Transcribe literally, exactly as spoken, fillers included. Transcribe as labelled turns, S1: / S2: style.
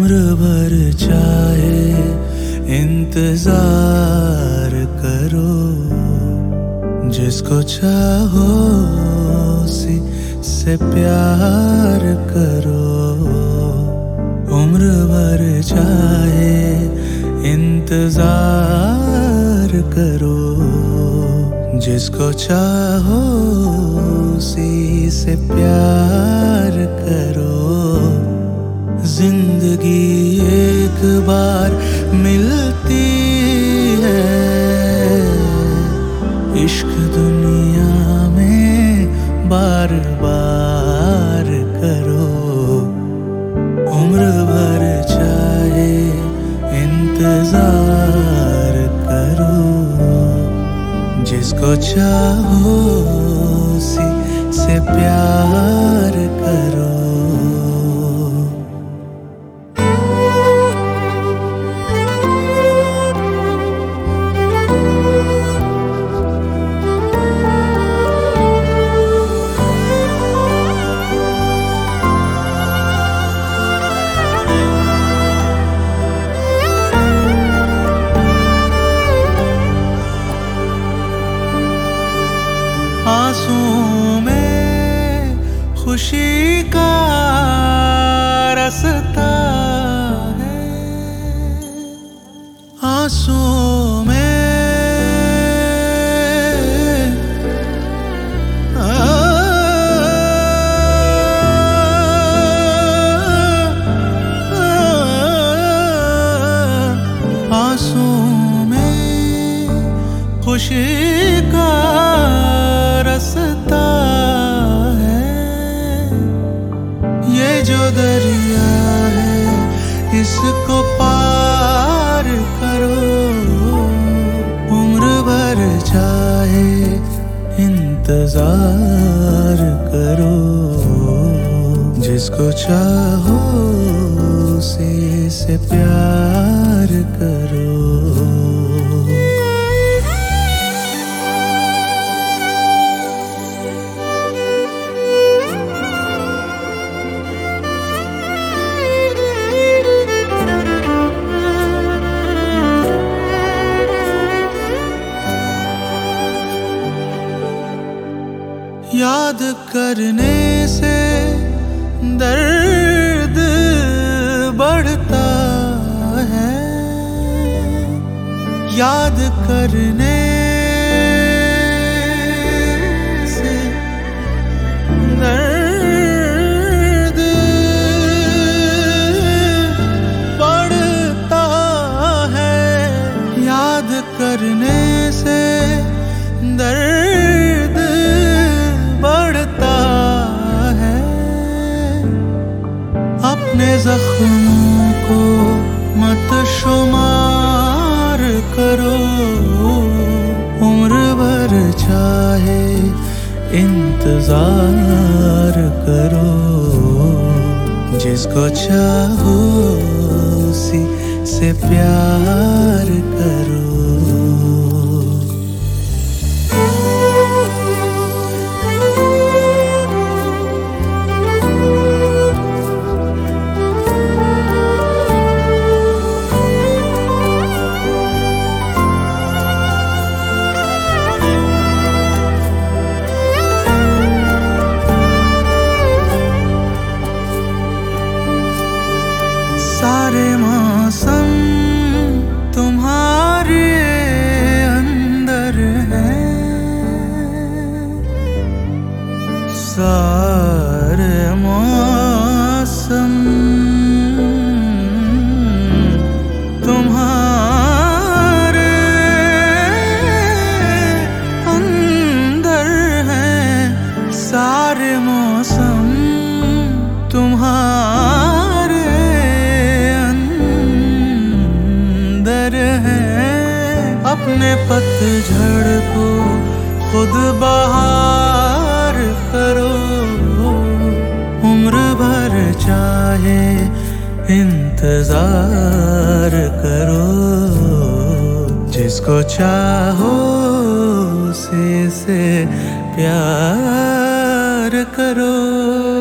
S1: उम्र भर चाहे इंतजार करो, जिसको चाहो उसी से प्यार करो। उम्र भर चाहे इंतजार करो, जिसको चाहो उसी से प्यार करो। जिंदगी एक बार मिलती है, इश्क दुनिया में बार बार करो। उम्र भर चाहे इंतजार करो, जिसको चाहो उसी से प्यार करो। आंसुओं में खुशी का रास्ता है, आंसुओं में आ, आ, आंसुओं में खुशी का रास्ता है। ये जो दरिया है इसको पार करो। उम्र भर चाहे इंतजार करो, जिसको चाहो उसी से प्यार करो। याद करने से दर्द बढ़ता है, याद करने से दर्द बढ़ता है, याद करने से दर्द बढ़ता है। अपने जख्मों को मत शुमार करो। उम्र भर चाहे इंतजार करो, जिसको चाहो उसी से प्यार करो। सारे मौसम तुम्हारे अंदर हैं, सारे मौसम तुम्हारे अंदर हैं, सारे मौसम तुम्हारे अपने पतझड़ को खुद बहार करो। उम्र भर चाहे इंतजार करो, जिसको चाहो उसी से प्यार करो।